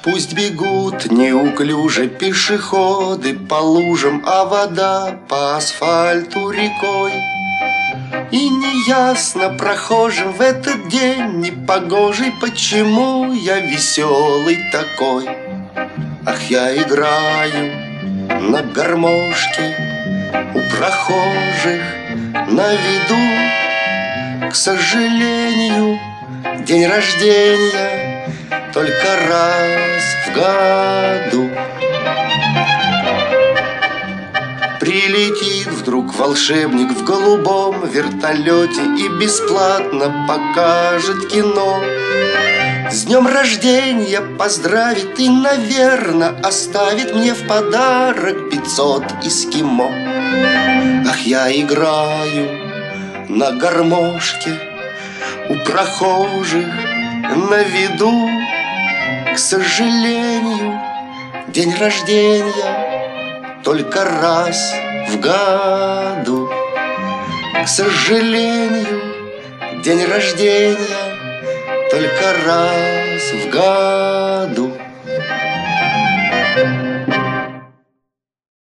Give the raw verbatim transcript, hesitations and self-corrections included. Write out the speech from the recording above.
Пусть бегут неуклюже пешеходы по лужам, а вода по асфальту рекой. И неясно прохожим в этот день непогожий, почему я веселый такой. Ах, я играю на гармошке у прохожих на виду. К сожалению, день рождения только раз в году. Прилетит вдруг волшебник в голубом вертолете и бесплатно покажет кино. С днем рождения поздравит и, наверно, оставит мне в подарок пятьсот эскимо. Ах, я играю на гармошке у прохожих на виду. К сожалению, день рождения только раз в году. К сожалению, день рождения только раз в году.